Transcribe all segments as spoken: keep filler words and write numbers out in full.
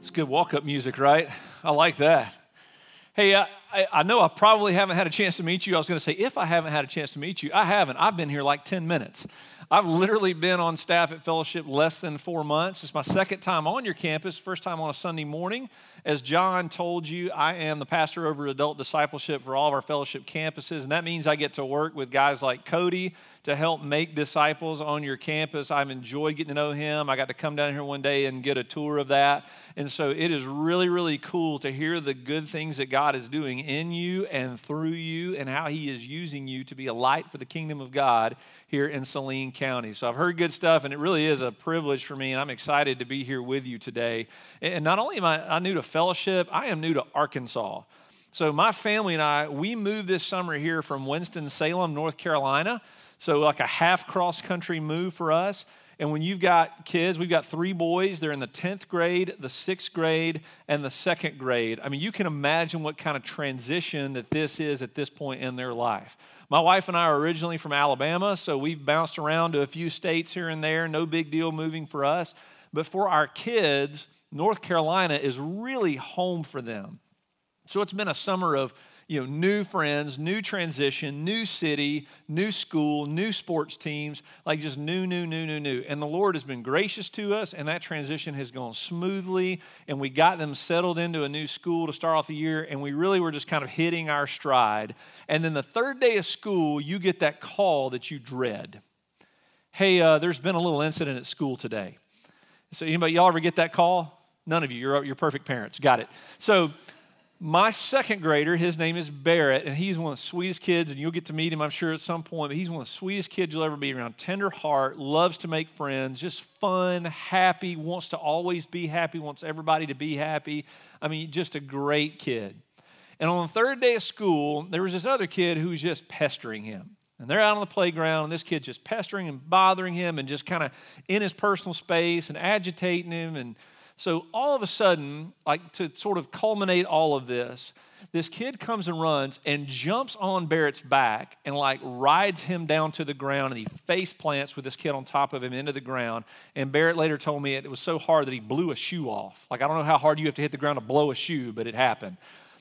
It's good walk-up music, right? I like that. Hey, I, I know I probably haven't had a chance to meet you. I was going to say, if I haven't had a chance to meet you, I haven't. I've been here like ten minutes. I've literally been on staff at Fellowship less than four months. It's my second time on your campus, first time on a Sunday morning. As John told you, I am the pastor over adult discipleship for all of our Fellowship campuses, and that means I get to work with guys like Cody to help make disciples on your campus. I've enjoyed getting to know him. I got to come down here one day and get a tour of that, and so it is really, really cool to hear the good things that God is doing in you and through you and how he is using you to be a light for the kingdom of God here in Saline County. So I've heard good stuff, and it really is a privilege for me, and I'm excited to be here with you today. And not only am I, I new to Fellowship, I am new to Arkansas. So my family and I, we moved this summer here from Winston-Salem, North Carolina, so like a half cross-country move for us. And when you've got kids, we've got three boys. They're in the tenth grade, the sixth grade, and the second grade. I mean, you can imagine what kind of transition that this is at this point in their life. My wife and I are originally from Alabama, so we've bounced around to a few states here and there. No big deal moving for us. But for our kids, North Carolina is really home for them. So it's been a summer of, you know, new friends, new transition, new city, new school, new sports teams, like just new, new, new, new, new. And the Lord has been gracious to us, and that transition has gone smoothly, and we got them settled into a new school to start off the year, and we really were just kind of hitting our stride. And then the third day of school, you get that call that you dread. Hey, uh, there's been a little incident at school today. So anybody, y'all ever get that call? None of you, you're, you're perfect parents, got it. So my second grader, his name is Barrett, and he's one of the sweetest kids, and you'll get to meet him, I'm sure, at some point, but he's one of the sweetest kids you'll ever be around. Tender heart, loves to make friends, just fun, happy, wants to always be happy, wants everybody to be happy. I mean, just a great kid. And on the third day of school, there was this other kid who was just pestering him. And they're out on the playground, and this kid's just pestering and bothering him and just kind of in his personal space and agitating him. And so all of a sudden, like to sort of culminate all of this, this kid comes and runs and jumps on Barrett's back and like rides him down to the ground, and he face plants with this kid on top of him into the ground. And Barrett later told me it was so hard that he blew a shoe off. Like, I don't know how hard you have to hit the ground to blow a shoe, but it happened.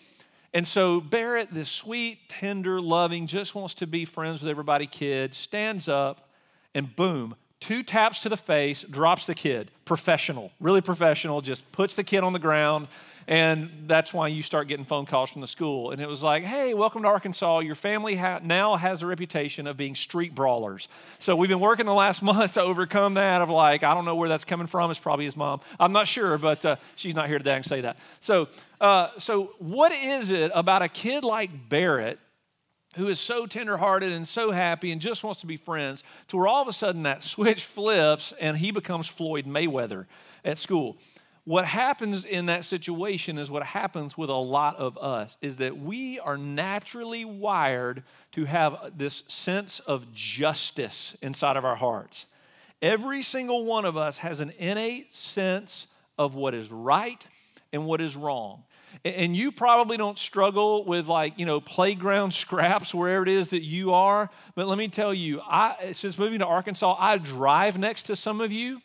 And so Barrett, this sweet, tender, loving, just wants to be friends with everybody kid, stands up and boom, two taps to the face, drops the kid. Professional, really professional, just puts the kid on the ground. And that's why you start getting phone calls from the school. And it was like, hey, welcome to Arkansas. Your family ha- now has a reputation of being street brawlers. So we've been working the last month to overcome that of like, I don't know where that's coming from. It's probably his mom. I'm not sure, but uh, she's not here today. I can say that. So, uh, so what is it about a kid like Barrett who is so tenderhearted and so happy and just wants to be friends, to where all of a sudden that switch flips and he becomes Floyd Mayweather at school? What happens in that situation is what happens with a lot of us, is that we are naturally wired to have this sense of justice inside of our hearts. Every single one of us has an innate sense of what is right and what is wrong. And you probably don't struggle with, like, you know, playground scraps wherever it is that you are. But let me tell you, I, since moving to Arkansas, I drive next to some of you.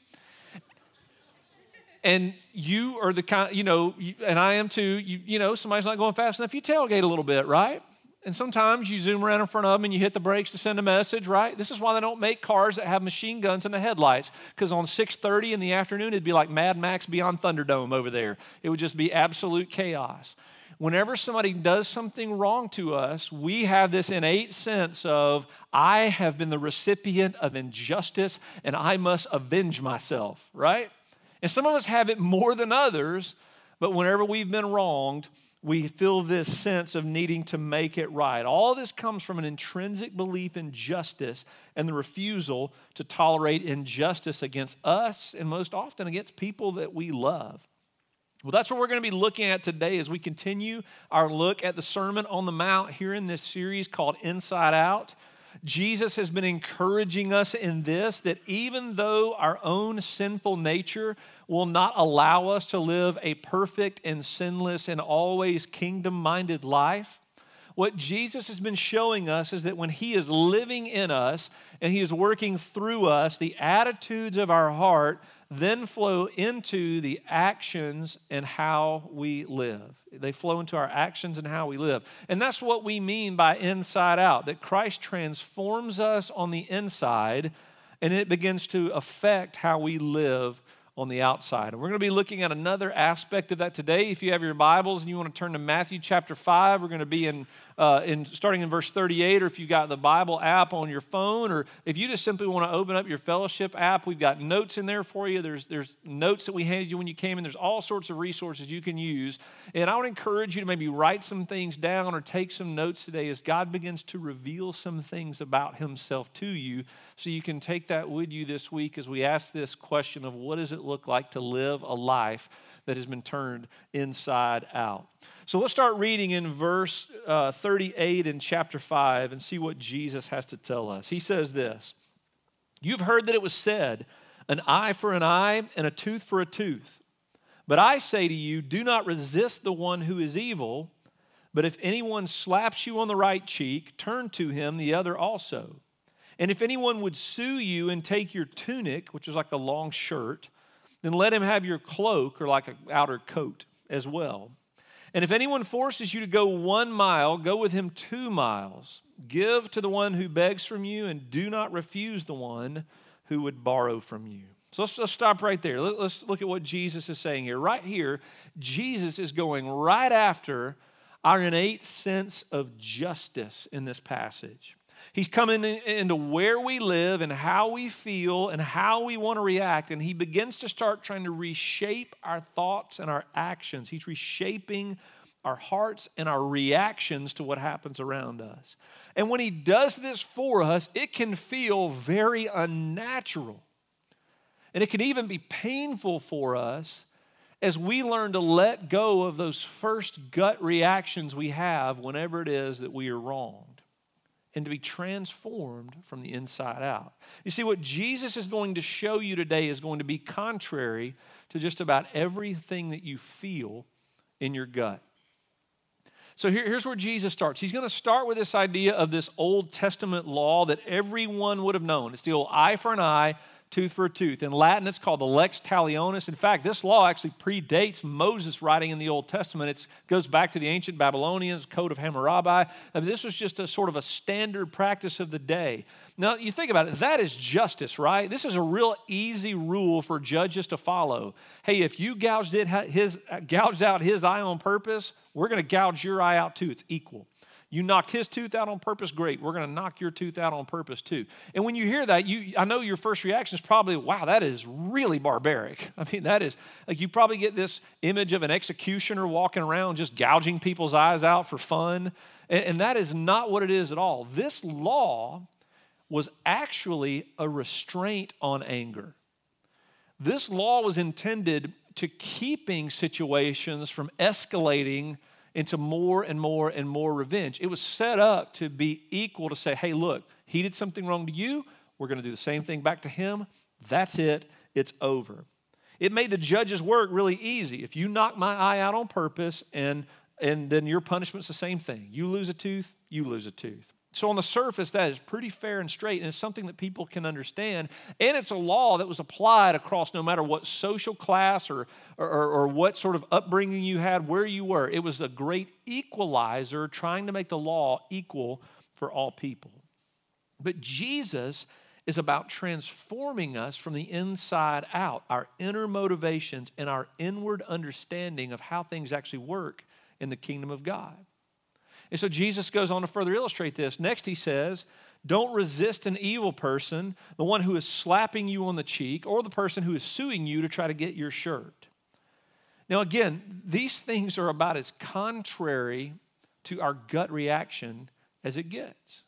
And you are the kind, you know, you, and I am too, you, you know, somebody's not going fast enough, you tailgate a little bit, right? And sometimes you zoom around in front of them and you hit the brakes to send a message, right? This is why they don't make cars that have machine guns in the headlights, because on six thirty in the afternoon, it'd be like Mad Max Beyond Thunderdome over there. It would just be absolute chaos. Whenever somebody does something wrong to us, we have this innate sense of, I have been the recipient of injustice and I must avenge myself, right? And some of us have it more than others, but whenever we've been wronged, we feel this sense of needing to make it right. All this comes from an intrinsic belief in justice and the refusal to tolerate injustice against us and most often against people that we love. Well, that's what we're going to be looking at today as we continue our look at the Sermon on the Mount here in this series called Inside Out. Jesus has been encouraging us in this, that even though our own sinful nature will not allow us to live a perfect and sinless and always kingdom-minded life, what Jesus has been showing us is that when he is living in us and he is working through us, the attitudes of our heart then flow into the actions and how we live. They flow into our actions and how we live. And that's what we mean by inside out, that Christ transforms us on the inside and it begins to affect how we live on the outside. And we're going to be looking at another aspect of that today. If you have your Bibles and you want to turn to Matthew chapter five, we're going to be in, uh, in starting in verse thirty-eight, or if you got the Bible app on your phone, or if you just simply want to open up your fellowship app, we've got notes in there for you. There's, there's notes that we handed you when you came in. There's all sorts of resources you can use. And I would encourage you to maybe write some things down or take some notes today as God begins to reveal some things about himself to you, so you can take that with you this week as we ask this question of what does it look like to live a life that has been turned inside out. So let's start reading in verse uh, thirty-eight in chapter five and see what Jesus has to tell us. He says this, "You've heard that it was said, an eye for an eye and a tooth for a tooth. But I say to you, do not resist the one who is evil, but if anyone slaps you on the right cheek, turn to him the other also. And if anyone would sue you and take your tunic," which is like a long shirt, "then let him have your cloak," or like an outer coat, as well. "And if anyone forces you to go one mile, go with him two miles. Give to the one who begs from you, and do not refuse the one who would borrow from you." So let's, let's stop right there. Let, let's look at what Jesus is saying here. Right here, Jesus is going right after our innate sense of justice in this passage. He's coming into where we live and how we feel and how we want to react, and he begins to start trying to reshape our thoughts and our actions. He's reshaping our hearts and our reactions to what happens around us. And when he does this for us, it can feel very unnatural. And it can even be painful for us as we learn to let go of those first gut reactions we have whenever it is that we are wronged, and to be transformed from the inside out. You see, what Jesus is going to show you today is going to be contrary to just about everything that you feel in your gut. So here, here's where Jesus starts. He's going to start with this idea of this Old Testament law that everyone would have known. It's the old eye for an eye, tooth for a tooth. In Latin, it's called the lex talionis. In fact, this law actually predates Moses writing in the Old Testament. It goes back to the ancient Babylonians, Code of Hammurabi. I mean, this was just a sort of a standard practice of the day. Now, you think about it, that is justice, right? This is a real easy rule for judges to follow. Hey, if you gouged, it, his, gouged out his eye on purpose, we're going to gouge your eye out too. It's equal. You knocked his tooth out on purpose, great. We're going to knock your tooth out on purpose too. And when you hear that, you I know your first reaction is probably, wow, that is really barbaric. I mean, that is, like you probably get this image of an executioner walking around just gouging people's eyes out for fun. And, and that is not what it is at all. This law was actually a restraint on anger. This law was intended to keeping situations from escalating into more and more and more revenge. It was set up to be equal, to say, hey, look, he did something wrong to you. We're going to do the same thing back to him. That's it. It's over. It made the judge's work really easy. If you knock my eye out on purpose, and, and then your punishment's the same thing. You lose a tooth, you lose a tooth. So on the surface, that is pretty fair and straight, and it's something that people can understand. And it's a law that was applied across no matter what social class or, or, or what sort of upbringing you had, where you were. It was a great equalizer trying to make the law equal for all people. But Jesus is about transforming us from the inside out, our inner motivations and our inward understanding of how things actually work in the kingdom of God. And so Jesus goes on to further illustrate this. Next he says, don't resist an evil person, the one who is slapping you on the cheek, or the person who is suing you to try to get your shirt. Now again, these things are about as contrary to our gut reaction as it gets.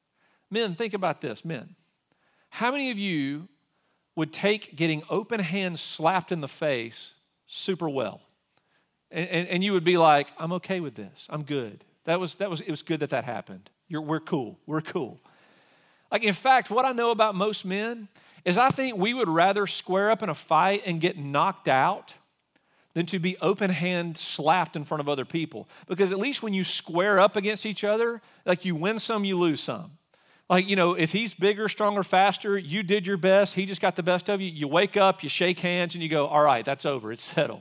Men, think about this, men. How many of you would take getting open hands slapped in the face super well? And, and, and you would be like, I'm okay with this, I'm good. That was, that was, it was good that that happened. You're, we're cool. We're cool. Like, in fact, what I know about most men is I think we would rather square up in a fight and get knocked out than to be open hand slapped in front of other people. Because at least when you square up against each other, like you win some, you lose some. Like, you know, if he's bigger, stronger, faster, you did your best, he just got the best of you, you wake up, you shake hands, and you go, all right, that's over, it's settled.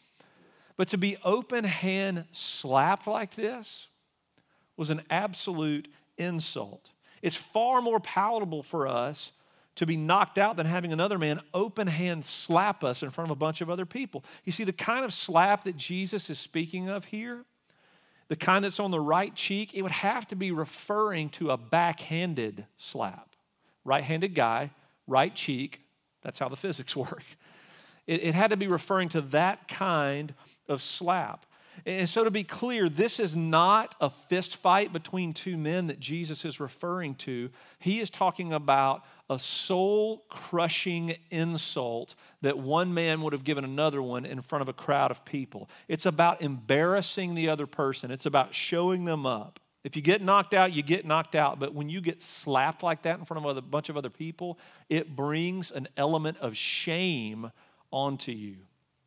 But to be open hand slapped like this was an absolute insult. It's far more palatable for us to be knocked out than having another man open hand slap us in front of a bunch of other people. You see, the kind of slap that Jesus is speaking of here, the kind that's on the right cheek, it would have to be referring to a backhanded slap. Right-handed guy, right cheek, that's how the physics work. It, it had to be referring to that kind of slap. And so to be clear, this is not a fist fight between two men that Jesus is referring to. He is talking about a soul-crushing insult that one man would have given another one in front of a crowd of people. It's about embarrassing the other person. It's about showing them up. If you get knocked out, you get knocked out. But when you get slapped like that in front of a bunch of other people, it brings an element of shame onto you.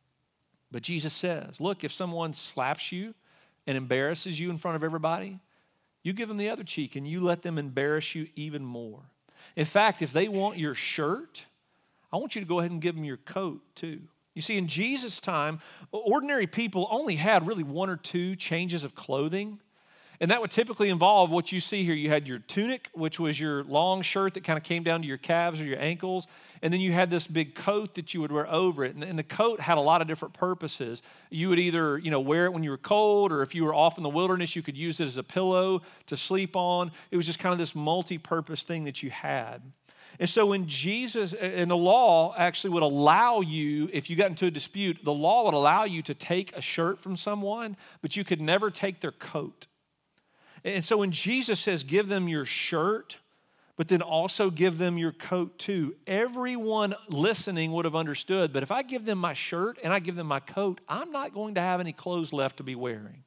But Jesus says, look, if someone slaps you and embarrasses you in front of everybody, you give them the other cheek and you let them embarrass you even more. In fact, if they want your shirt, I want you to go ahead and give them your coat too. You see, in Jesus' time, ordinary people only had really one or two changes of clothing. And that would typically involve what you see here. You had your tunic, which was your long shirt that kind of came down to your calves or your ankles. And then you had this big coat that you would wear over it. And, and the coat had a lot of different purposes. You would either, you know, wear it when you were cold, or if you were off in the wilderness, you could use it as a pillow to sleep on. It was just kind of this multi-purpose thing that you had. And so when Jesus, and the law actually would allow you, if you got into a dispute, the law would allow you to take a shirt from someone, but you could never take their coat. And so when Jesus says, give them your shirt, but then also give them your coat too, everyone listening would have understood, but if I give them my shirt and I give them my coat, I'm not going to have any clothes left to be wearing.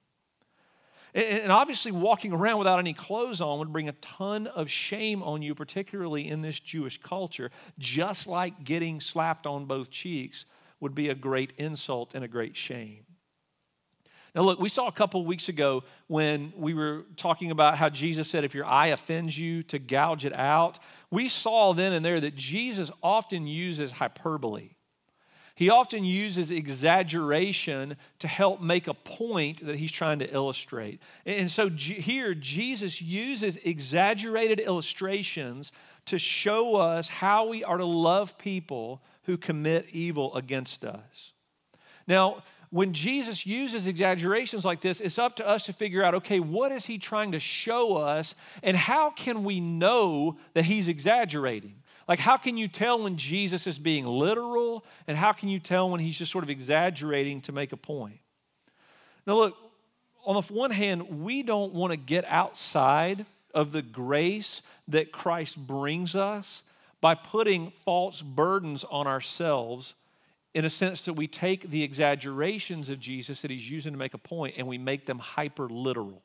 And obviously walking around without any clothes on would bring a ton of shame on you, particularly in this Jewish culture, just like getting slapped on both cheeks would be a great insult and a great shame. Now look, we saw a couple weeks ago when we were talking about how Jesus said if your eye offends you, to gouge it out. We saw then and there that Jesus often uses hyperbole. He often uses exaggeration to help make a point that he's trying to illustrate. And so here, Jesus uses exaggerated illustrations to show us how we are to love people who commit evil against us. Now, when Jesus uses exaggerations like this, it's up to us to figure out, okay, what is he trying to show us, and how can we know that he's exaggerating? Like, how can you tell when Jesus is being literal, and how can you tell when he's just sort of exaggerating to make a point? Now, look, on the one hand, we don't want to get outside of the grace that Christ brings us by putting false burdens on ourselves, in a sense that we take the exaggerations of Jesus that he's using to make a point and we make them hyper literal.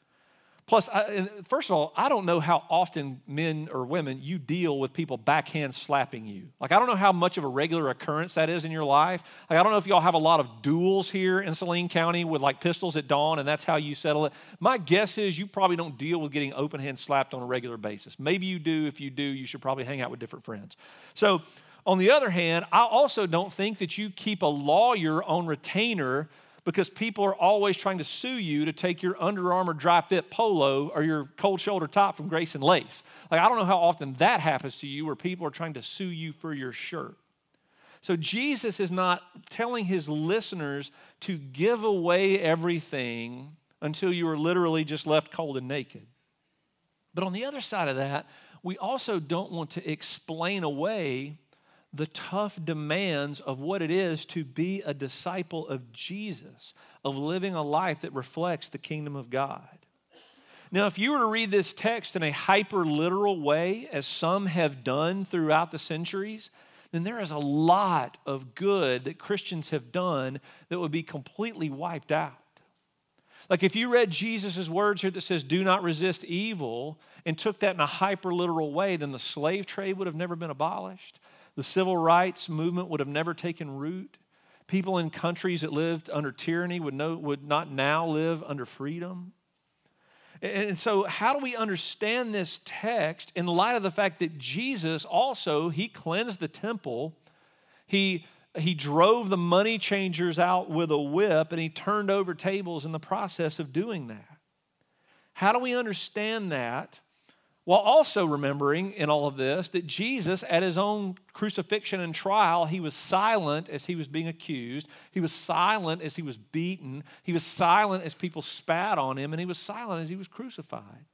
Plus, I, first of all, I don't know how often men or women you deal with people backhand slapping you. Like, I don't know how much of a regular occurrence that is in your life. Like, I don't know if y'all have a lot of duels here in Saline County with like pistols at dawn and that's how you settle it. My guess is you probably don't deal with getting open hand slapped on a regular basis. Maybe you do. If you do, you should probably hang out with different friends. So, on the other hand, I also don't think that you keep a lawyer on retainer because people are always trying to sue you to take your Under Armour dry fit polo or your cold shoulder top from Grace and Lace. Like, I don't know how often that happens to you where people are trying to sue you for your shirt. So Jesus is not telling his listeners to give away everything until you are literally just left cold and naked. But on the other side of that, we also don't want to explain away the tough demands of what it is to be a disciple of Jesus, of living a life that reflects the kingdom of God. Now, if you were to read this text in a hyper-literal way, as some have done throughout the centuries, then there is a lot of good that Christians have done that would be completely wiped out. Like, if you read Jesus' words here that says, do not resist evil, and took that in a hyper-literal way, then the slave trade would have never been abolished. The civil rights movement would have never taken root. People in countries that lived under tyranny would, know, would not now live under freedom. And so how do we understand this text in light of the fact that Jesus also, he cleansed the temple, he, he drove the money changers out with a whip, and he turned over tables in the process of doing that? How do we understand that while also remembering in all of this that Jesus, at his own crucifixion and trial, he was silent as he was being accused. He was silent as he was beaten. He was silent as people spat on him, and he was silent as he was crucified.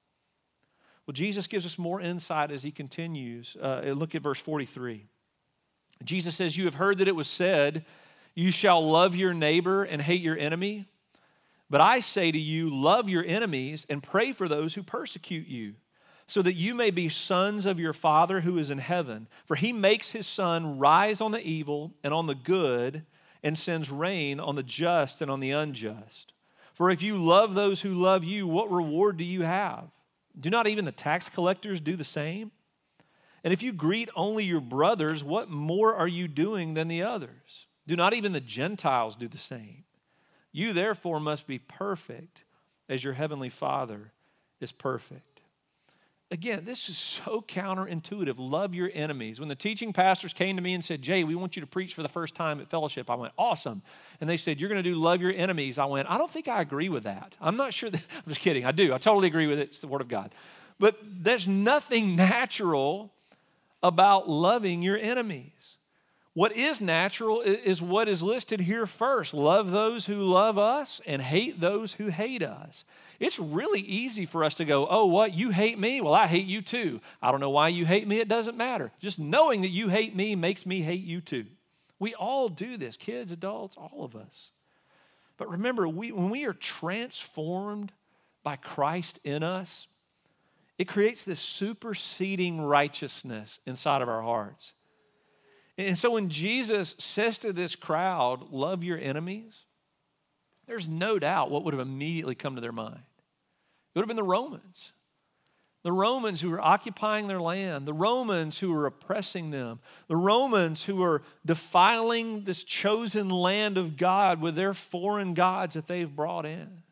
Well, Jesus gives us more insight as he continues. Uh, look at verse forty-three. Jesus says, "You have heard that it was said, 'You shall love your neighbor and hate your enemy.' But I say to you, love your enemies and pray for those who persecute you, so that you may be sons of your Father who is in heaven. For he makes his sun rise on the evil and on the good, and sends rain on the just and on the unjust. For if you love those who love you, what reward do you have? Do not even the tax collectors do the same? And if you greet only your brothers, what more are you doing than the others? Do not even the Gentiles do the same? You therefore must be perfect as your heavenly Father is perfect." Again, this is so counterintuitive. Love your enemies. When the teaching pastors came to me and said, "Jay, we want you to preach for the first time at Fellowship," I went, "Awesome." And they said, "You're going to do love your enemies." I went, "I don't think I agree with that. I'm not sure that," I'm just kidding. I do. I totally agree with it. It's the Word of God. But there's nothing natural about loving your enemies. What is natural is what is listed here first. Love those who love us and hate those who hate us. It's really easy for us to go, "Oh, what? You hate me? Well, I hate you too. I don't know why you hate me. It doesn't matter. Just knowing that you hate me makes me hate you too." We all do this, kids, adults, all of us. But remember, we, when we are transformed by Christ in us, it creates this superseding righteousness inside of our hearts. And so when Jesus says to this crowd, "Love your enemies," there's no doubt what would have immediately come to their mind. It would have been the Romans. The Romans who were occupying their land, the Romans who were oppressing them, the Romans who were defiling this chosen land of God with their foreign gods that they've brought in.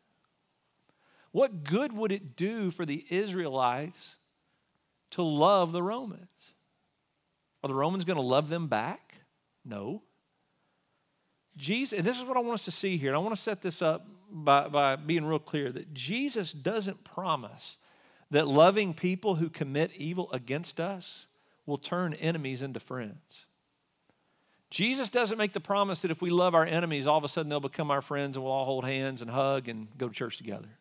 What good would it do for the Israelites to love the Romans? Are the Romans going to love them back? No. Jesus, and this is what I want us to see here, and I want to set this up by, by being real clear, that Jesus doesn't promise that loving people who commit evil against us will turn enemies into friends. Jesus doesn't make the promise that if we love our enemies, all of a sudden they'll become our friends and we'll all hold hands and hug and go to church together.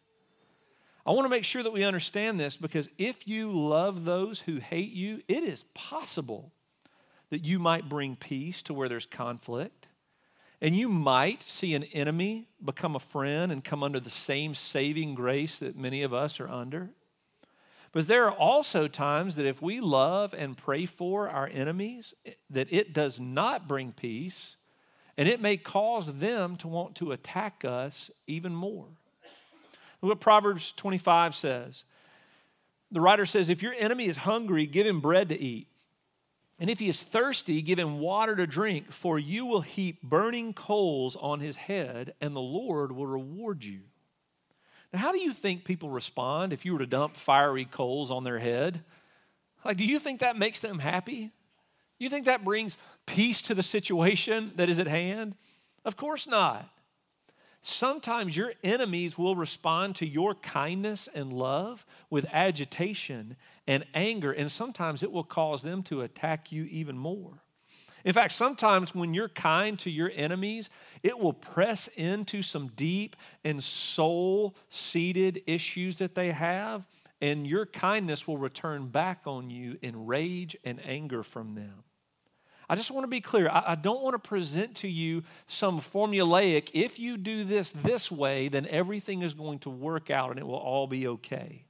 I want to make sure that we understand this, because if you love those who hate you, it is possible that you might bring peace to where there's conflict. And you might see an enemy become a friend and come under the same saving grace that many of us are under. But there are also times that if we love and pray for our enemies, that it does not bring peace, and it may cause them to want to attack us even more. Look what Proverbs twenty-five says. The writer says, "If your enemy is hungry, give him bread to eat. And if he is thirsty, give him water to drink, for you will heap burning coals on his head, and the Lord will reward you." Now, how do you think people respond if you were to dump fiery coals on their head? Like, do you think that makes them happy? You think that brings peace to the situation that is at hand? Of course not. Sometimes your enemies will respond to your kindness and love with agitation and anger, and sometimes it will cause them to attack you even more. In fact, sometimes when you're kind to your enemies, it will press into some deep and soul-seated issues that they have, and your kindness will return back on you in rage and anger from them. I just want to be clear. I, I don't want to present to you some formulaic, if you do this this way, then everything is going to work out and it will all be okay.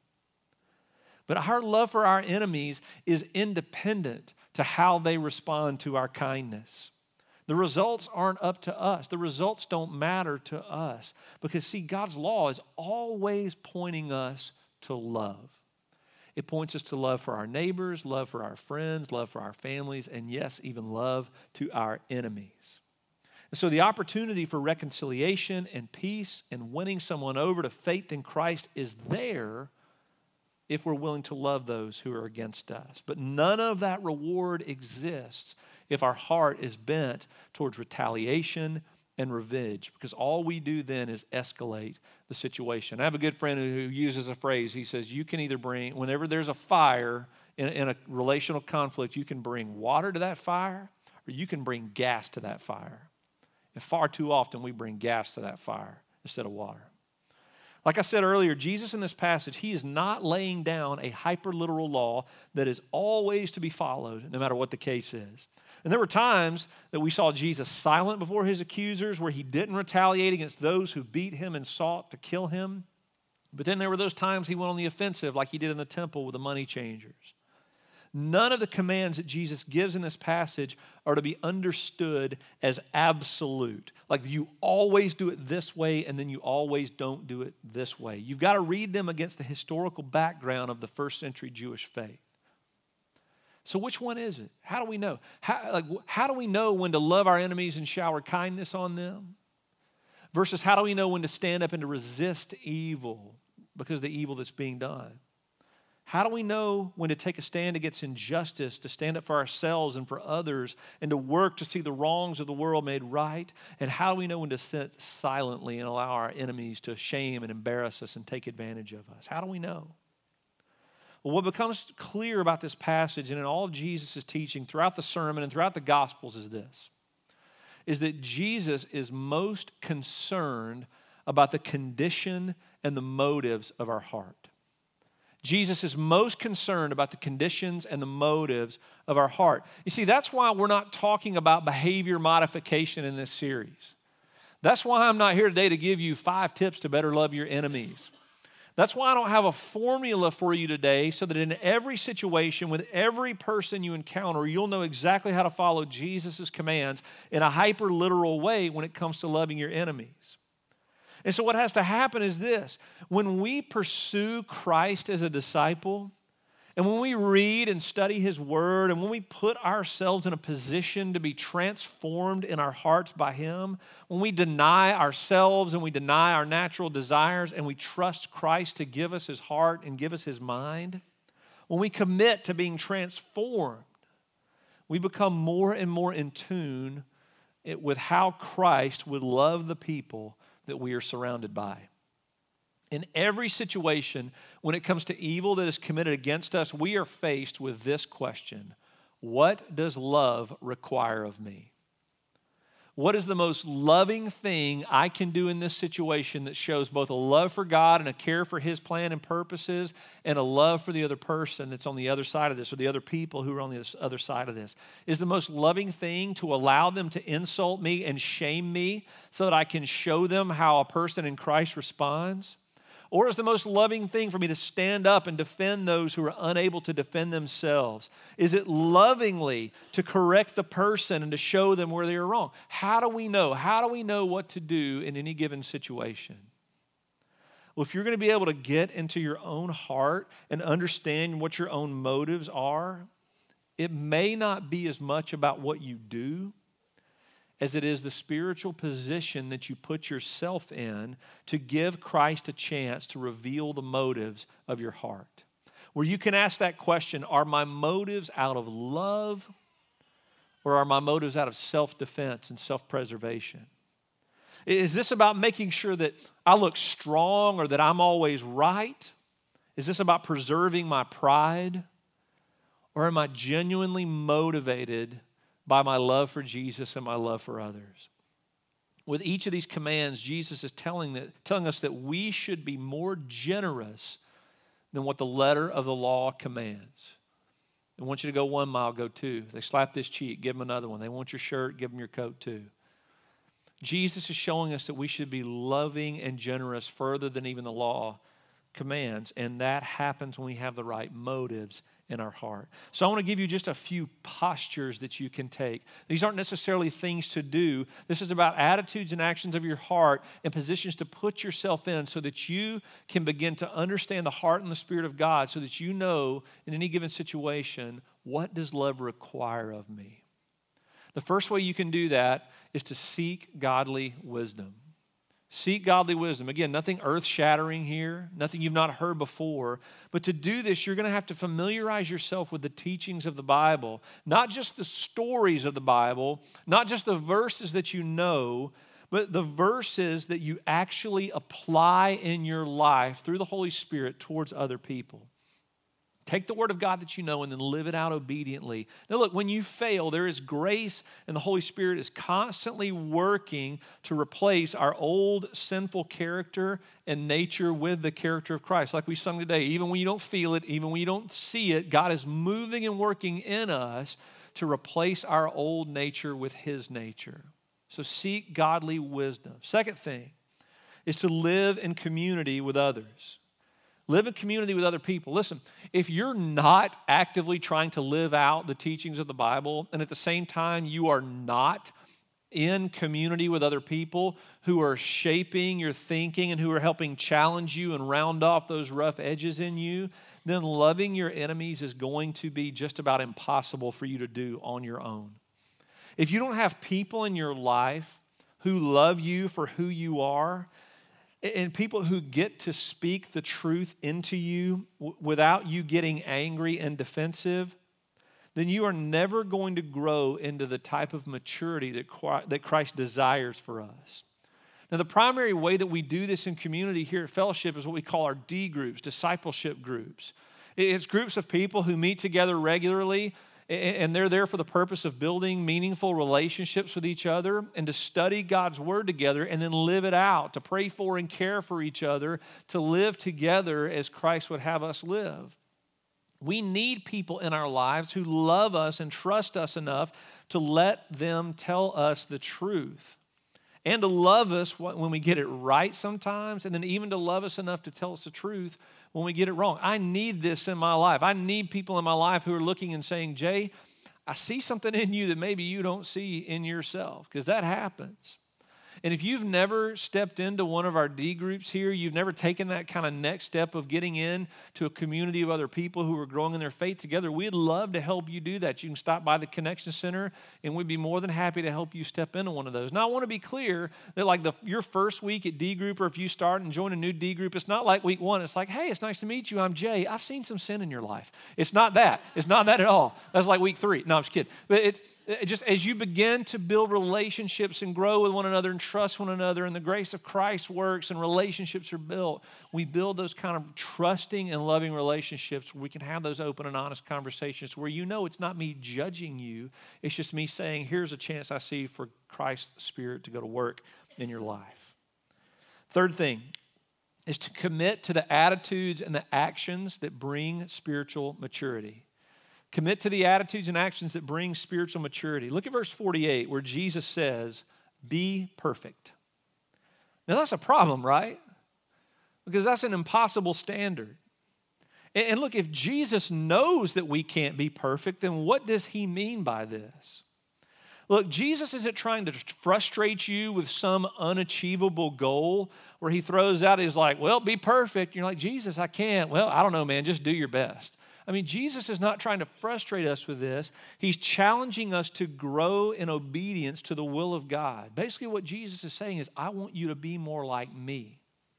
But our love for our enemies is independent to how they respond to our kindness. The results aren't up to us. The results don't matter to us. Because, see, God's law is always pointing us to love. It points us to love for our neighbors, love for our friends, love for our families, and yes, even love to our enemies. And so the opportunity for reconciliation and peace and winning someone over to faith in Christ is there if we're willing to love those who are against us. But none of that reward exists if our heart is bent towards retaliation and revenge, because all we do then is escalate the situation. I have a good friend who uses a phrase. He says, you can either bring, whenever there's a fire in, in a relational conflict, you can bring water to that fire or you can bring gas to that fire. And far too often we bring gas to that fire instead of water. Like I said earlier, Jesus in this passage, he is not laying down a hyper-literal law that is always to be followed, no matter what the case is. And there were times that we saw Jesus silent before his accusers, where he didn't retaliate against those who beat him and sought to kill him. But then there were those times he went on the offensive, like he did in the temple with the money changers. None of the commands that Jesus gives in this passage are to be understood as absolute. Like you always do it this way and then you always don't do it this way. You've got to read them against the historical background of the first century Jewish faith. So which one is it? How do we know? How, like, how do we know when to love our enemies and shower kindness on them? Versus how do we know when to stand up and to resist evil because of the evil that's being done? How do we know when to take a stand against injustice, to stand up for ourselves and for others, and to work to see the wrongs of the world made right? And how do we know when to sit silently and allow our enemies to shame and embarrass us and take advantage of us? How do we know? Well, what becomes clear about this passage and in all of Jesus' teaching throughout the sermon and throughout the Gospels is this, is that Jesus is most concerned about the condition and the motives of our heart. Jesus is most concerned about the conditions and the motives of our heart. You see, that's why we're not talking about behavior modification in this series. That's why I'm not here today to give you five tips to better love your enemies. That's why I don't have a formula for you today so that in every situation, with every person you encounter, you'll know exactly how to follow Jesus' commands in a hyper-literal way when it comes to loving your enemies. And so what has to happen is this. When we pursue Christ as a disciple, and when we read and study his word, and when we put ourselves in a position to be transformed in our hearts by him, when we deny ourselves and we deny our natural desires and we trust Christ to give us his heart and give us his mind, when we commit to being transformed, we become more and more in tune with how Christ would love the people that we are surrounded by. In every situation, when it comes to evil that is committed against us, we are faced with this question: what does love require of me? What is the most loving thing I can do in this situation that shows both a love for God and a care for his plan and purposes and a love for the other person that's on the other side of this, or the other people who are on the other side of this? Is the most loving thing to allow them to insult me and shame me so that I can show them how a person in Christ responds? Or is the most loving thing for me to stand up and defend those who are unable to defend themselves? Is it lovingly to correct the person and to show them where they are wrong? How do we know? How do we know what to do in any given situation? Well, if you're going to be able to get into your own heart and understand what your own motives are, it may not be as much about what you do as it is the spiritual position that you put yourself in to give Christ a chance to reveal the motives of your heart. Where you can ask that question: are my motives out of love, or are my motives out of self-defense and self-preservation? Is this about making sure that I look strong or that I'm always right? Is this about preserving my pride? Or am I genuinely motivated by my love for Jesus and my love for others? With each of these commands, Jesus is telling, that, telling us that we should be more generous than what the letter of the law commands. They want you to go one mile, go two. They slap this cheek, give them another one. They want your shirt, give them your coat too. Jesus is showing us that we should be loving and generous further than even the law commands, and that happens when we have the right motives in our heart. So I want to give you just a few postures that you can take. These aren't necessarily things to do. This is about attitudes and actions of your heart and positions to put yourself in so that you can begin to understand the heart and the Spirit of God, so that you know in any given situation, what does love require of me? The first way you can do that is to seek godly wisdom. Seek godly wisdom. Again, nothing earth-shattering here, nothing you've not heard before. But to do this, you're going to have to familiarize yourself with the teachings of the Bible, not just the stories of the Bible, not just the verses that you know, but the verses that you actually apply in your life through the Holy Spirit towards other people. Take the word of God that you know and then live it out obediently. Now look, when you fail, there is grace and the Holy Spirit is constantly working to replace our old sinful character and nature with the character of Christ. Like we sung today, even when you don't feel it, even when you don't see it, God is moving and working in us to replace our old nature with His nature. So seek godly wisdom. Second thing is to live in community with others. Live in community with other people. Listen, if you're not actively trying to live out the teachings of the Bible, and at the same time you are not in community with other people who are shaping your thinking and who are helping challenge you and round off those rough edges in you, then loving your enemies is going to be just about impossible for you to do on your own. If you don't have people in your life who love you for who you are, and people who get to speak the truth into you w- without you getting angry and defensive, then you are never going to grow into the type of maturity that Christ, that Christ desires for us. Now, the primary way that we do this in community here at Fellowship is what we call our D groups, discipleship groups. It's groups of people who meet together regularly, and they're there for the purpose of building meaningful relationships with each other and to study God's Word together and then live it out, to pray for and care for each other, to live together as Christ would have us live. We need people in our lives who love us and trust us enough to let them tell us the truth and to love us when we get it right sometimes, and then even to love us enough to tell us the truth when we get it wrong. I need this in my life. I need people in my life who are looking and saying, Jay, I see something in you that maybe you don't see in yourself, because that happens. And if you've never stepped into one of our D groups here, you've never taken that kind of next step of getting in to a community of other people who are growing in their faith together, we'd love to help you do that. You can stop by the Connection Center, and we'd be more than happy to help you step into one of those. Now, I want to be clear that like the, your first week at D group, or if you start and join a new D group, it's not like week one. It's like, hey, it's nice to meet you. I'm Jay. I've seen some sin in your life. It's not that. It's not that at all. That's like week three. No, I'm just kidding. But it, it just as you begin to build relationships and grow with one another and trust one another, and the grace of Christ works and relationships are built, we build those kind of trusting and loving relationships where we can have those open and honest conversations where you know it's not me judging you, it's just me saying, here's a chance I see for Christ's Spirit to go to work in your life. Third thing is to commit to the attitudes and the actions that bring spiritual maturity. Commit to the attitudes and actions that bring spiritual maturity. Look at verse forty-eight where Jesus says, be perfect. Now that's a problem, right? Because that's an impossible standard. And look, if Jesus knows that we can't be perfect, then what does he mean by this? Look, Jesus isn't trying to frustrate you with some unachievable goal where he throws out, he's like, well, be perfect. You're like, Jesus, I can't. Well, I don't know, man, just do your best. I mean, Jesus is not trying to frustrate us with this. He's challenging us to grow in obedience to the will of God. Basically, what Jesus is saying is, I want you to be more like me.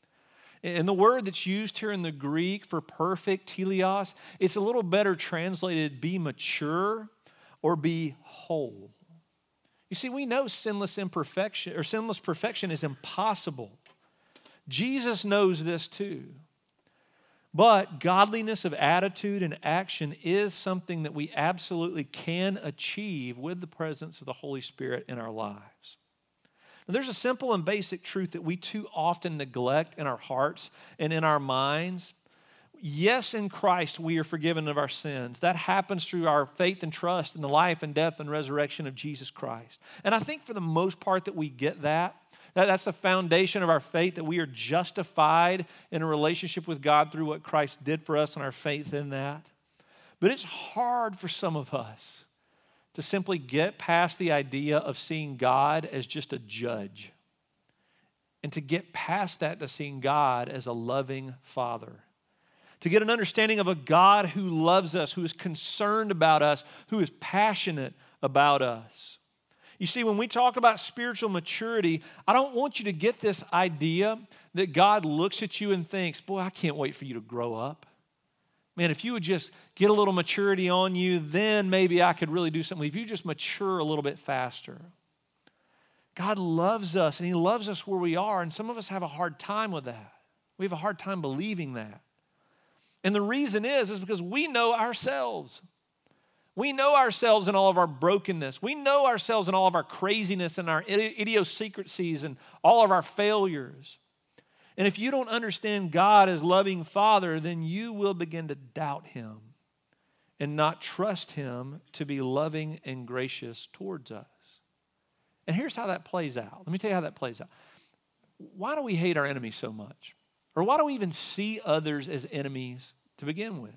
And the word that's used here in the Greek for perfect, teleos, it's a little better translated be mature or be whole. You see, we know sinless imperfection or sinless perfection is impossible. Jesus knows this too. But godliness of attitude and action is something that we absolutely can achieve with the presence of the Holy Spirit in our lives. Now, there's a simple and basic truth that we too often neglect in our hearts and in our minds. Yes, in Christ we are forgiven of our sins. That happens through our faith and trust in the life and death and resurrection of Jesus Christ. And I think for the most part that we get that. That, that's the foundation of our faith, that we are justified in a relationship with God through what Christ did for us and our faith in that. But it's hard for some of us to simply get past the idea of seeing God as just a judge and to get past that to seeing God as a loving Father. To get an understanding of a God who loves us, who is concerned about us, who is passionate about us. You see, when we talk about spiritual maturity, I don't want you to get this idea that God looks at you and thinks, boy, I can't wait for you to grow up. Man, if you would just get a little maturity on you, then maybe I could really do something. If you just mature a little bit faster. God loves us, and he loves us where we are, and some of us have a hard time with that. We have a hard time believing that. And the reason is, is because we know ourselves. We know ourselves in all of our brokenness. We know ourselves in all of our craziness and our idiosyncrasies and all of our failures. And if you don't understand God as loving Father, then you will begin to doubt him and not trust him to be loving and gracious towards us. And here's how that plays out. Let me tell you how that plays out. Why do we hate our enemies so much? Or why do we even see others as enemies to begin with?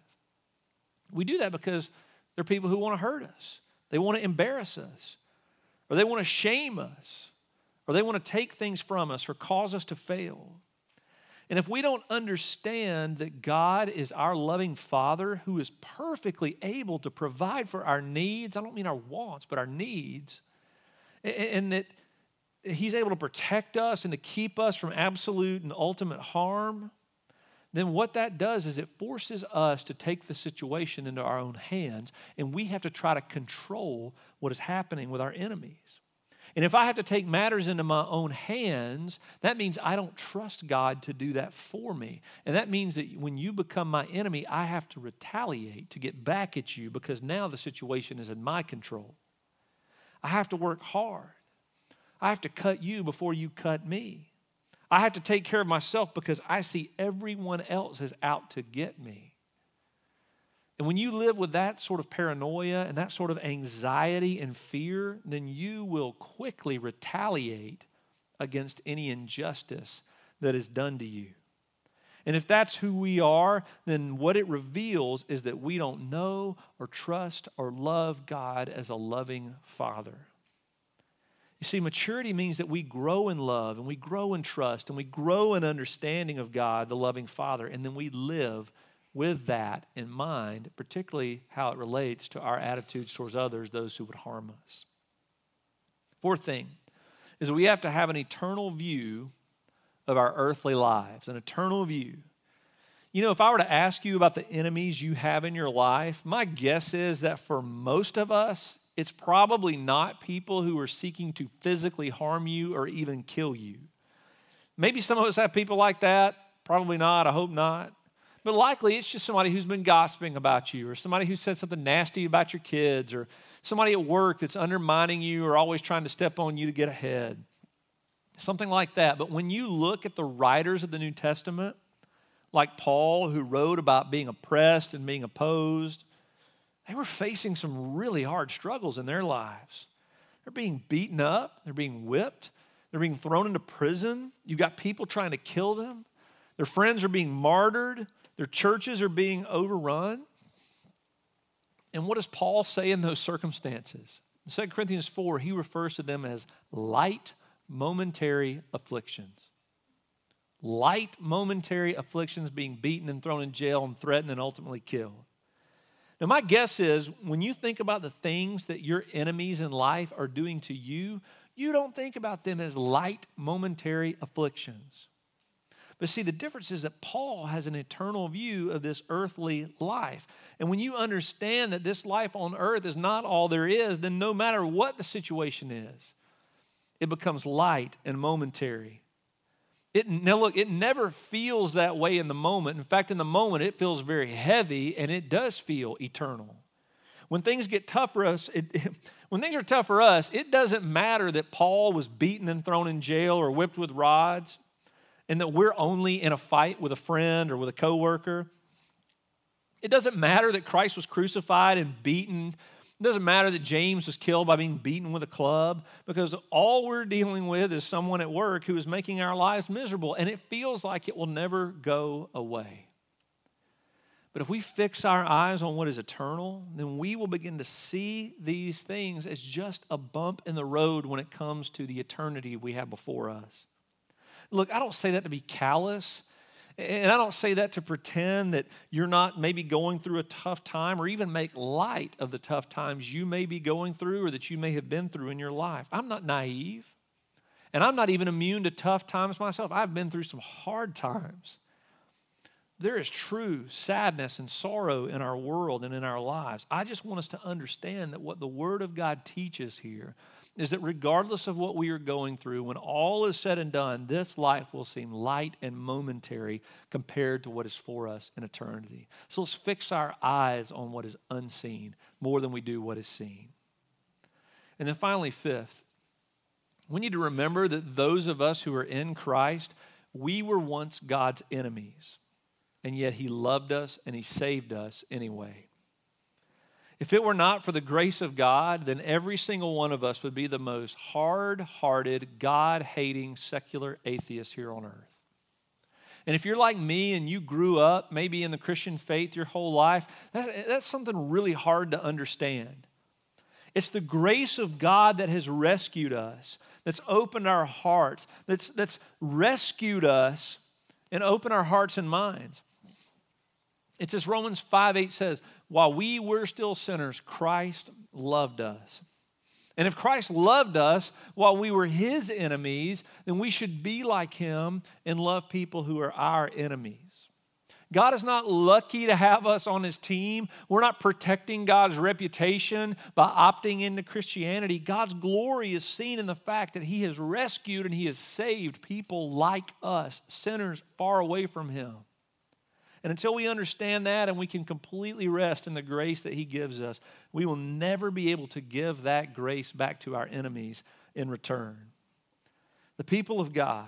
We do that because they're people who want to hurt us. They want to embarrass us. Or they want to shame us. Or they want to take things from us or cause us to fail. And if we don't understand that God is our loving Father who is perfectly able to provide for our needs, I don't mean our wants, but our needs, and that he's able to protect us and to keep us from absolute and ultimate harm, then what that does is it forces us to take the situation into our own hands, and we have to try to control what is happening with our enemies. And if I have to take matters into my own hands, that means I don't trust God to do that for me. And that means that when you become my enemy, I have to retaliate to get back at you because now the situation is in my control. I have to work hard. I have to cut you before you cut me. I have to take care of myself because I see everyone else is out to get me. And when you live with that sort of paranoia and that sort of anxiety and fear, then you will quickly retaliate against any injustice that is done to you. And if that's who we are, then what it reveals is that we don't know or trust or love God as a loving Father. You see, maturity means that we grow in love and we grow in trust and we grow in understanding of God, the loving Father, and then we live with that in mind, particularly how it relates to our attitudes towards others, those who would harm us. Fourth thing is that we have to have an eternal view of our earthly lives, an eternal view. You know, if I were to ask you about the enemies you have in your life, my guess is that for most of us, it's probably not people who are seeking to physically harm you or even kill you. Maybe some of us have people like that. Probably not. I hope not. But likely it's just somebody who's been gossiping about you or somebody who said something nasty about your kids or somebody at work that's undermining you or always trying to step on you to get ahead. Something like that. But when you look at the writers of the New Testament, like Paul, who wrote about being oppressed and being opposed, they were facing some really hard struggles in their lives. They're being beaten up. They're being whipped. They're being thrown into prison. You've got people trying to kill them. Their friends are being martyred. Their churches are being overrun. And what does Paul say in those circumstances? In Second Corinthians four, he refers to them as light momentary afflictions. Light momentary afflictions, being beaten and thrown in jail and threatened and ultimately killed. Now, my guess is when you think about the things that your enemies in life are doing to you, you don't think about them as light momentary afflictions. But see, the difference is that Paul has an eternal view of this earthly life. And when you understand that this life on earth is not all there is, then no matter what the situation is, it becomes light and momentary. It, now look, it never feels that way in the moment. In fact, in the moment, it feels very heavy, and it does feel eternal. When things get tough for us, it, it, when things are tough for us, it doesn't matter that Paul was beaten and thrown in jail or whipped with rods, and that we're only in a fight with a friend or with a coworker. It doesn't matter that Christ was crucified and beaten. It doesn't matter that James was killed by being beaten with a club, because all we're dealing with is someone at work who is making our lives miserable, and it feels like it will never go away. But if we fix our eyes on what is eternal, then we will begin to see these things as just a bump in the road when it comes to the eternity we have before us. Look, I don't say that to be callous And I don't say that to pretend that you're not maybe going through a tough time or even make light of the tough times you may be going through or that you may have been through in your life. I'm not naive, and I'm not even immune to tough times myself. I've been through some hard times. There is true sadness and sorrow in our world and in our lives. I just want us to understand that what the Word of God teaches here is that regardless of what we are going through, when all is said and done, this life will seem light and momentary compared to what is for us in eternity. So let's fix our eyes on what is unseen more than we do what is seen. And then finally, fifth, we need to remember that those of us who are in Christ, we were once God's enemies, and yet He loved us and He saved us anyway. If it were not for the grace of God, then every single one of us would be the most hard-hearted, God-hating, secular atheist here on earth. And if you're like me and you grew up maybe in the Christian faith your whole life, that's, that's something really hard to understand. It's the grace of God that has rescued us, that's opened our hearts, that's, that's rescued us and opened our hearts and minds. It's as Romans five eight says, while we were still sinners, Christ loved us. And if Christ loved us while we were His enemies, then we should be like Him and love people who are our enemies. God is not lucky to have us on His team. We're not protecting God's reputation by opting into Christianity. God's glory is seen in the fact that He has rescued and He has saved people like us, sinners far away from Him. And until we understand that and we can completely rest in the grace that He gives us, we will never be able to give that grace back to our enemies in return. The people of God,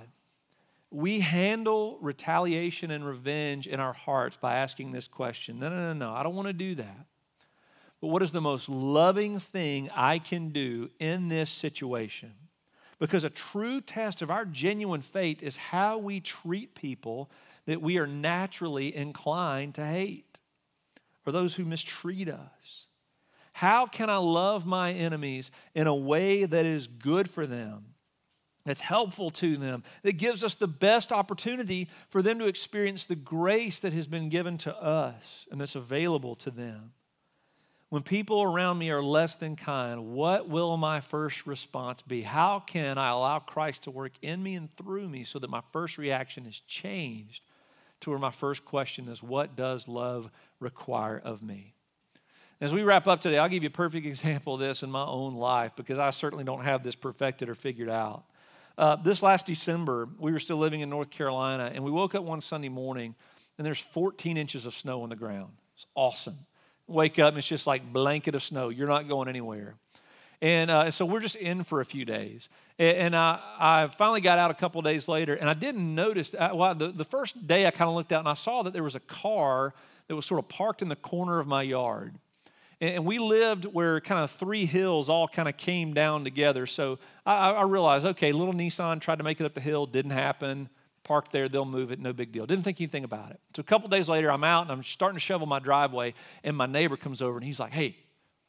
we handle retaliation and revenge in our hearts by asking this question. No, no, no, no, I don't want to do that. But what is the most loving thing I can do in this situation? Because a true test of our genuine faith is how we treat people that we are naturally inclined to hate, or those who mistreat us. How can I love my enemies in a way that is good for them, that's helpful to them, that gives us the best opportunity for them to experience the grace that has been given to us and that's available to them? When people around me are less than kind, what will my first response be? How can I allow Christ to work in me and through me so that my first reaction is changed to where my first question is, what does love require of me? As we wrap up today, I'll give you a perfect example of this in my own life because I certainly don't have this perfected or figured out. Uh, this last December, we were still living in North Carolina, and we woke up one Sunday morning, and there's fourteen inches of snow on the ground. It's awesome. Wake up, and it's just like blanket of snow. You're not going anywhere. And uh, so we're just in for a few days. And, and I, I finally got out a couple days later, and I didn't notice, uh, well, the, the first day I kind of looked out, and I saw that there was a car that was sort of parked in the corner of my yard. And, and we lived where kind of three hills all kind of came down together. So I, I realized, okay, little Nissan tried to make it up the hill, didn't happen. Parked there, they'll move it, no big deal. Didn't think anything about it. So a couple days later, I'm out, and I'm starting to shovel my driveway, and my neighbor comes over, and he's like, hey,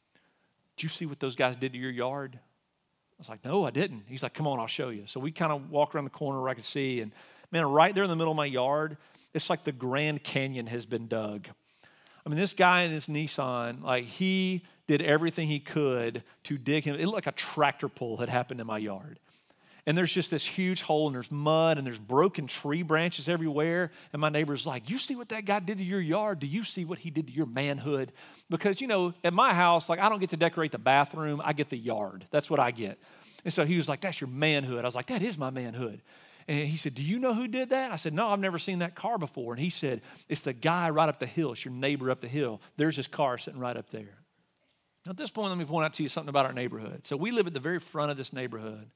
did you see what those guys did to your yard? I was like, no, I didn't. He's like, come on, I'll show you. So we kind of walk around the corner where I could see, and man, right there in the middle of my yard, it's like the Grand Canyon has been dug. I mean, this guy in this Nissan, like he did everything he could to dig him. It looked like a tractor pull had happened in my yard. And there's just this huge hole, and there's mud, and there's broken tree branches everywhere. And my neighbor's like, you see what that guy did to your yard? Do you see what he did to your manhood? Because, you know, at my house, like I don't get to decorate the bathroom. I get the yard. That's what I get. And so he was like, that's your manhood. I was like, that is my manhood. And he said, do you know who did that? I said, no, I've never seen that car before. And he said, it's the guy right up the hill. It's your neighbor up the hill. There's his car sitting right up there. Now, at this point, let me point out to you something about our neighborhood. So we live at the very front of this neighborhood.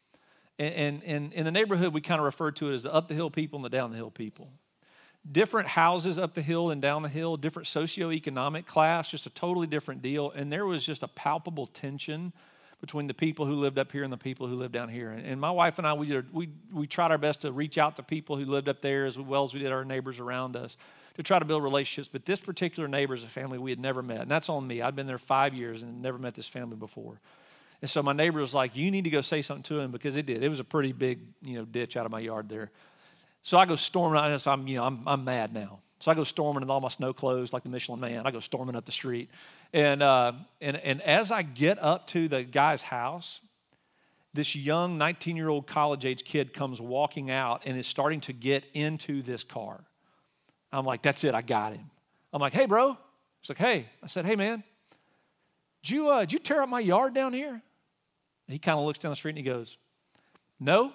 And, and in the neighborhood, we kind of refer to it as the up the hill people and the down the hill people. Different houses up the hill and down the hill, different socioeconomic class, just a totally different deal. And there was just a palpable tension between the people who lived up here and the people who lived down here. And, and my wife and I, we, did, we, we tried our best to reach out to people who lived up there as well as we did our neighbors around us to try to build relationships. But this particular neighbor is a family we had never met. And that's on me. I'd been there five years and never met this family before. And so my neighbor was like, you need to go say something to him because it did. It was a pretty big, you know, ditch out of my yard there. So I go storming out, so I'm, you know, I'm, I'm mad now. So I go storming in all my snow clothes like the Michelin Man. I go storming up the street. And, uh, and, and as I get up to the guy's house, this young nineteen-year-old college-age kid comes walking out and is starting to get into this car. I'm like, that's it, I got him. I'm like, hey, bro. He's like, hey. I said, hey, man, did you, uh, did you tear up my yard down here? And he kind of looks down the street and he goes, no.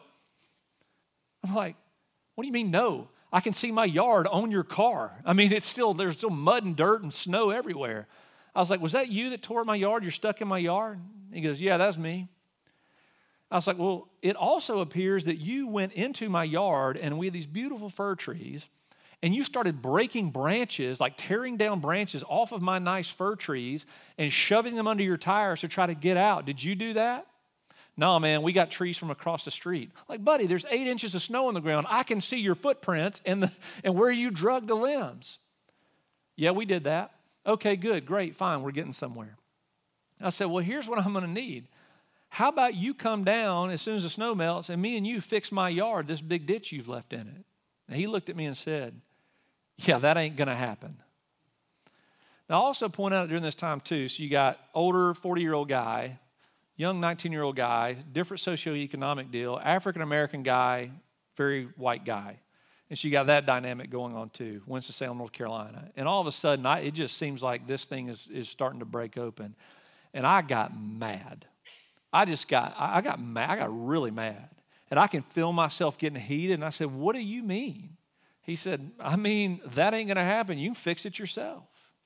I'm like, what do you mean no? I can see my yard on your car. I mean, it's still, there's still mud and dirt and snow everywhere. I was like, was that you that tore up my yard? You're stuck in my yard? He goes, yeah, that's me. I was like, well, it also appears that you went into my yard and we had these beautiful fir trees and you started breaking branches, like tearing down branches off of my nice fir trees and shoving them under your tires to try to get out. Did you do that? No, man, we got trees from across the street. Like, buddy, there's eight inches of snow on the ground. I can see your footprints and, the, and where you drug the limbs. Yeah, we did that. Okay, good, great, fine, we're getting somewhere. I said, well, here's what I'm going to need. How about you come down as soon as the snow melts and me and you fix my yard, this big ditch you've left in it? And he looked at me and said, yeah, that ain't going to happen. Now, I also point out during this time, too, so you got older forty-year-old guy, young nineteen-year-old guy, different socioeconomic deal, African-American guy, very white guy. And so you got that dynamic going on, too, Winston-Salem, North Carolina. And all of a sudden, I, it just seems like this thing is, is starting to break open. And I got mad. I just got, I got mad. I got really mad. And I can feel myself getting heated. And I said, what do you mean? He said, I mean, that ain't going to happen. You can fix it yourself.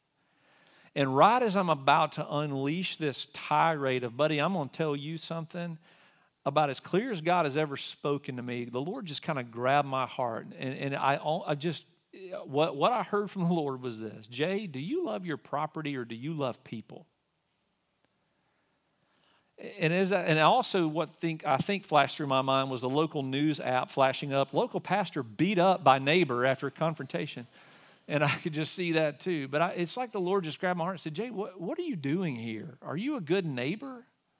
And right as I'm about to unleash this tirade of, buddy, I'm going to tell you something about as clear as God has ever spoken to me, the Lord just kind of grabbed my heart. And, and I, I just, what, what I heard from the Lord was this: Jay, do you love your property or do you love people? And as I, and also what think I think flashed through my mind was the local news app flashing up, local pastor beat up by neighbor after a confrontation. And I could just see that too. But I, it's like the Lord just grabbed my heart and said, Jay, what, what are you doing here? Are you a good neighbor?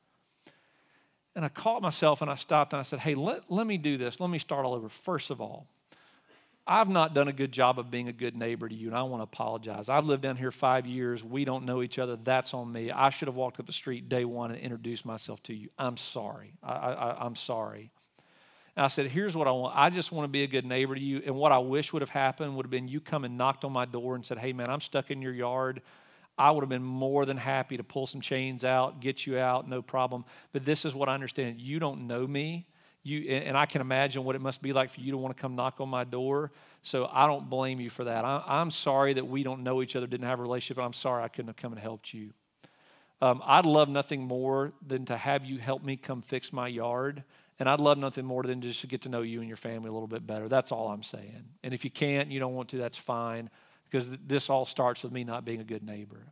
And I caught myself and I stopped and I said, hey, let, let me do this. Let me start all over. First of all, I've not done a good job of being a good neighbor to you, and I want to apologize. I've lived down here five years. We don't know each other. That's on me. I should have walked up the street day one and introduced myself to you. I'm sorry. I, I, I'm sorry. And I said, here's what I want. I just want to be a good neighbor to you, and what I wish would have happened would have been you come and knocked on my door and said, hey, man, I'm stuck in your yard. I would have been more than happy to pull some chains out, get you out, no problem. But this is what I understand. You don't know me. You, and I can imagine what it must be like for you to want to come knock on my door. So I don't blame you for that. I, I'm sorry that we don't know each other, didn't have a relationship, but I'm sorry I couldn't have come and helped you. Um, I'd love nothing more than to have you help me come fix my yard. And I'd love nothing more than just to get to know you and your family a little bit better. That's all I'm saying. And if you can't, you don't want to, that's fine. Because this all starts with me not being a good neighbor.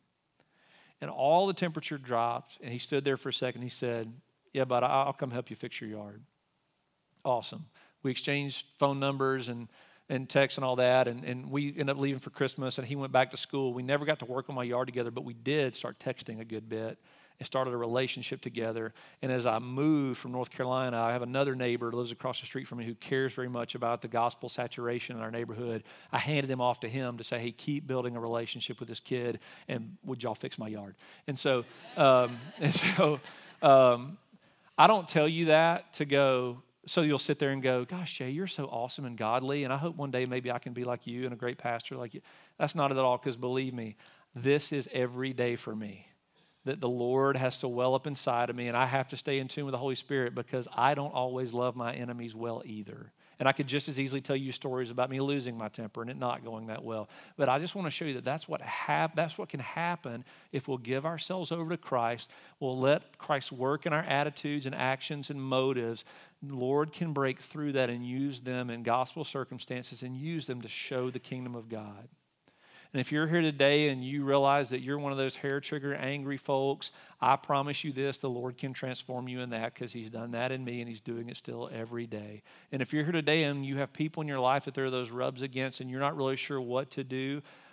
And all the temperature dropped, and he stood there for a second. He said, yeah, but I'll come help you fix your yard. Awesome. We exchanged phone numbers and, and texts and all that, and, and we ended up leaving for Christmas, and he went back to school. We never got to work on my yard together, but we did start texting a good bit and started a relationship together. And as I moved from North Carolina, I have another neighbor who lives across the street from me who cares very much about the gospel saturation in our neighborhood. I handed him off to him to say, hey, keep building a relationship with this kid, and would y'all fix my yard? And so, um, and so um, I don't tell you that to go, so you'll sit there and go, gosh, Jay, you're so awesome and godly, and I hope one day maybe I can be like you and a great pastor like you. That's not it at all, because believe me, this is every day for me, that the Lord has to well up inside of me, and I have to stay in tune with the Holy Spirit, because I don't always love my enemies well either. And I could just as easily tell you stories about me losing my temper and it not going that well. But I just want to show you that that's what hap- that's what can happen if we'll give ourselves over to Christ. We'll let Christ work in our attitudes and actions and motives. The Lord can break through that and use them in gospel circumstances and use them to show the kingdom of God. And if you're here today and you realize that you're one of those hair-trigger, angry folks, I promise you this, the Lord can transform you in that, because he's done that in me and he's doing it still every day. And if you're here today and you have people in your life that there are those rubs against and you're not really sure what to do,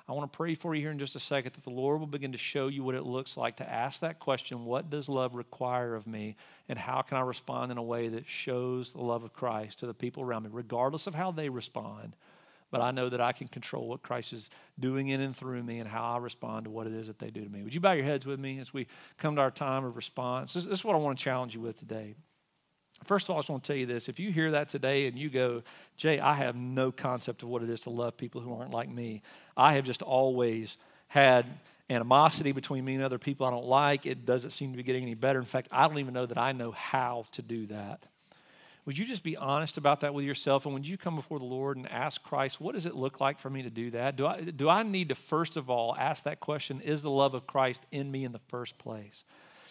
I want to pray for you here in just a second that the Lord will begin to show you what it looks like to ask that question, what does love require of me, and how can I respond in a way that shows the love of Christ to the people around me, regardless of how they respond. But I know that I can control what Christ is doing in and through me and how I respond to what it is that they do to me. Would you bow your heads with me as we come to our time of response? This, this is what I want to challenge you with today. First of all, I just want to tell you this. If you hear that today and you go, Jay, I have no concept of what it is to love people who aren't like me. I have just always had animosity between me and other people I don't like. It doesn't seem to be getting any better. In fact, I don't even know that I know how to do that. Would you just be honest about that with yourself? And would you come before the Lord and ask Christ, what does it look like for me to do that? Do I, do I need to, first of all, ask that question, is the love of Christ in me in the first place?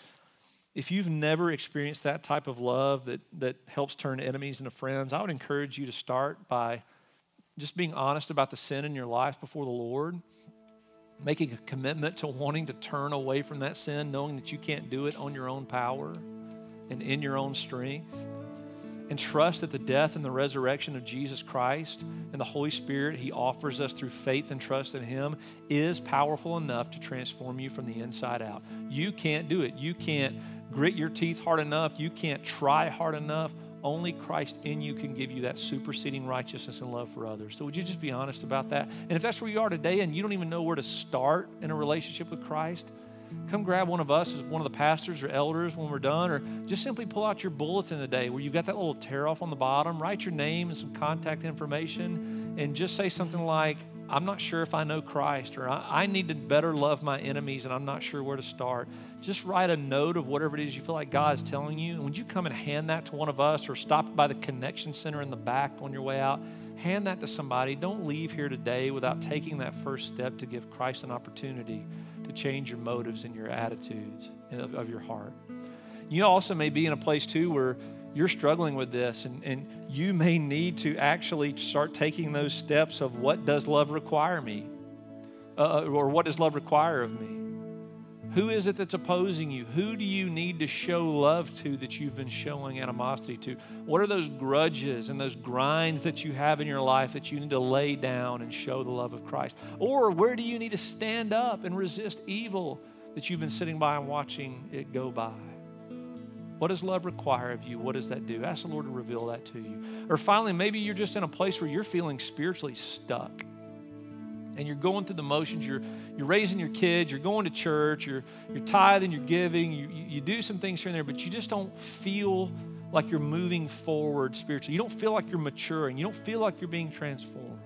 If you've never experienced that type of love that, that helps turn enemies into friends, I would encourage you to start by just being honest about the sin in your life before the Lord, making a commitment to wanting to turn away from that sin, knowing that you can't do it on your own power and in your own strength, and trust that the death and the resurrection of Jesus Christ and the Holy Spirit He offers us through faith and trust in Him is powerful enough to transform you from the inside out. You can't do it. You can't grit your teeth hard enough. You can't try hard enough. Only Christ in you can give you that superseding righteousness and love for others. So would you just be honest about that? And if that's where you are today and you don't even know where to start in a relationship with Christ, come grab one of us as one of the pastors or elders when we're done, or just simply pull out your bulletin today where you've got that little tear off on the bottom, write your name and some contact information, and just say something like, I'm not sure if I know Christ, or I, I need to better love my enemies and I'm not sure where to start. Just write a note of whatever it is you feel like God is telling you. And would you come and hand that to one of us, or stop by the Connection Center in the back on your way out? Hand that to somebody. Don't leave here today without taking that first step to give Christ an opportunity to change your motives and your attitudes of, of your heart. You also may be in a place too where you're struggling with this, and, and you may need to actually start taking those steps of what does love require me? Uh, or what does love require of me? Who is it that's opposing you? Who do you need to show love to that you've been showing animosity to? What are those grudges and those grinds that you have in your life that you need to lay down and show the love of Christ? Or where do you need to stand up and resist evil that you've been sitting by and watching it go by? What does love require of you? What does that do? Ask the Lord to reveal that to you. Or finally, maybe you're just in a place where you're feeling spiritually stuck. And you're going through the motions, you're, you're raising your kids, you're going to church, you're, you're tithing, you're giving, you, you, you do some things here and there, but you just don't feel like you're moving forward spiritually. You don't feel like you're maturing. You don't feel like you're being transformed.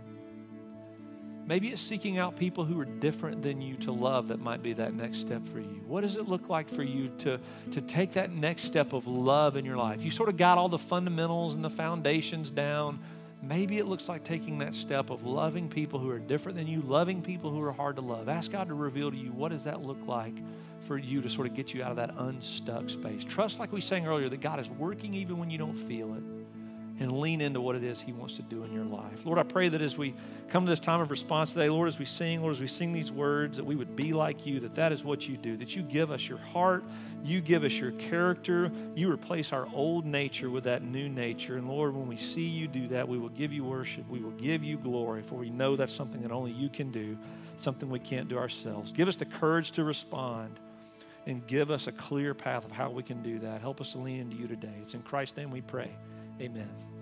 Maybe it's seeking out people who are different than you to love that might be that next step for you. What does it look like for you to, to take that next step of love in your life? You sort of got all the fundamentals and the foundations down. Maybe it looks like taking that step of loving people who are different than you, loving people who are hard to love. Ask God to reveal to you, what does that look like for you to sort of get you out of that unstuck space. Trust, like we sang earlier, that God is working even when you don't feel it. And lean into what it is He wants to do in your life. Lord, I pray that as we come to this time of response today, Lord, as we sing, Lord, as we sing these words, that we would be like You, that that is what You do, that You give us Your heart, You give us Your character, You replace our old nature with that new nature. And Lord, when we see You do that, we will give You worship, we will give You glory, for we know that's something that only You can do, something we can't do ourselves. Give us the courage to respond, and give us a clear path of how we can do that. Help us to lean into You today. It's in Christ's name we pray. Amen.